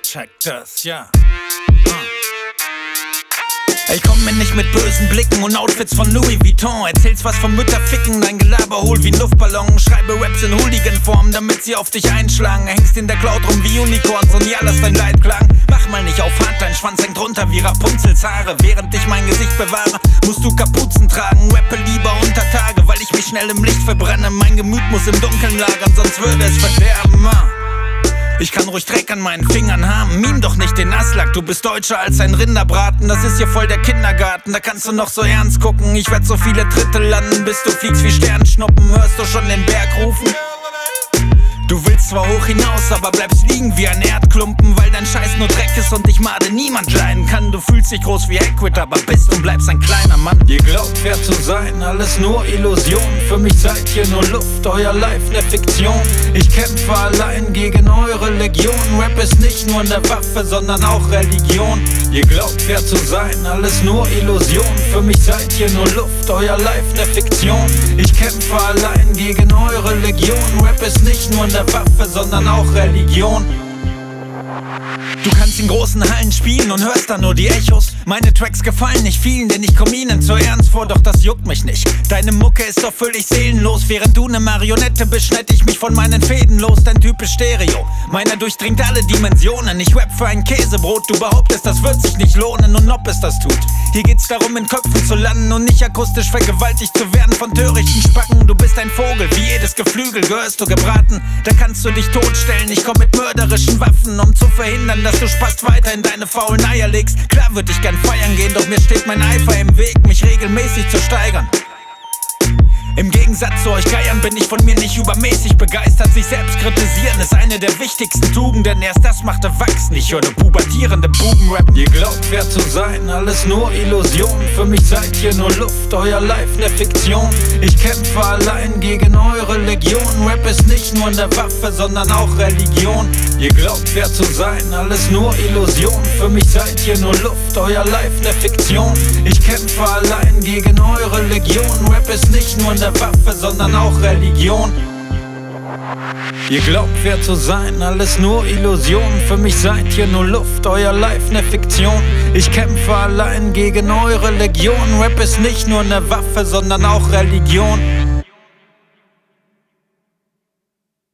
check das, ja. Ey, komm mir nicht mit bösen Blicken und Outfits von Louis Vuitton. Erzählst was vom Mütterficken, dein Gelaber hohl wie ein Luftballon. Schreibe Raps in Hooligan-Form, damit sie auf dich einschlagen. Hängst in der Cloud rum wie Unicorns und ja, lass dein Leitklang. Mach mal nicht auf hart, dein Schwanz hängt runter wie Rapunzels Haare. Während ich mein Gesicht bewahre, musst du Kapuzen tragen. Rappe lieber unter Tage, weil ich mich schnell im Licht verbrenne. Mein Gemüt muss im Dunkeln lagern, sonst würde es verderben. Ich kann ruhig Dreck an meinen Fingern haben, meme doch nicht den Aslak. Du bist deutscher als ein Rinderbraten, das ist hier voll der Kindergarten. Da kannst du noch so ernst gucken, ich werd so viele Tritte landen, bis du fliegst wie Sternschnuppen. Hörst du schon den Berg rufen? Du willst zwar hoch hinaus, aber bleibst liegen wie ein Erdklumpen, weil dein Scheiß nur Dreck ist und dich Made niemand leiden kann. Du fühlst dich groß wie Hagrid, aber bist und bleibst ein kleiner Mann. Ihr glaubt wer zu sein, alles nur Illusion. Für mich seid ihr nur Luft, euer Life ne Fiktion. Ich kämpfe allein gegen eure Legion. Rap ist nicht nur ne Waffe, sondern auch Religion. Ihr glaubt wer zu sein, alles nur Illusion. Für mich seid ihr nur Luft, euer Life ne Fiktion. Ich kämpfe allein gegen eure Legion. Rap ist nicht nur ne Waffe, sondern auch Religion. Du kannst in großen Hallen spielen und hörst dann nur die Echos. Meine Tracks gefallen nicht vielen, denn ich komm ihnen zu ernst vor, doch das juckt mich nicht. Deine Mucke ist doch völlig seelenlos. Während du ne Marionette bist, schneid ich mich von meinen Fäden los. Dein Typ ist Stereo, meiner durchdringt alle Dimensionen. Ich rap für ein Käsebrot, du behauptest, das wird sich nicht lohnen. Und ob es das tut, hier geht's darum, in Köpfen zu landen und nicht akustisch vergewaltigt zu werden von törichten Spacken. Du bist ein Vogel, wie jedes Geflügel gehörst du gebraten. Da kannst du dich totstellen, ich komm mit mörderischen Waffen, um zu verhindern, dass du Spast weiter in deine faulen Eier legst. Klar würd ich gern feiern gehen, doch mir steht mein Eifer im Weg, mich regelmäßig zu steigern. Im Gegensatz zu euch Geiern bin ich von mir nicht übermäßig begeistert. Sich selbst kritisieren ist eine der wichtigsten Tugenden. Erst das macht erwachsen, ich höre pubertierende Buben rappen. Ihr glaubt wer zu sein, alles nur Illusion. Für mich seid ihr nur Luft, euer Life ne Fiktion. Ich kämpfe allein gegen eure Legion. Rap ist nicht nur ne Waffe, sondern auch Religion. Ihr glaubt wer zu sein, alles nur Illusion. Für mich seid ihr nur Luft, euer Life ne Fiktion. Ich kämpfe allein gegen eure Legion. Rap ist nicht nur ne Waffe, sondern auch Religion. Ihr glaubt wer zu sein, alles nur Illusion. Für mich seid ihr nur Luft, euer Life ne Fiktion. Ich kämpfe allein gegen eure Legion. Rap ist nicht nur ne Waffe, sondern auch Religion.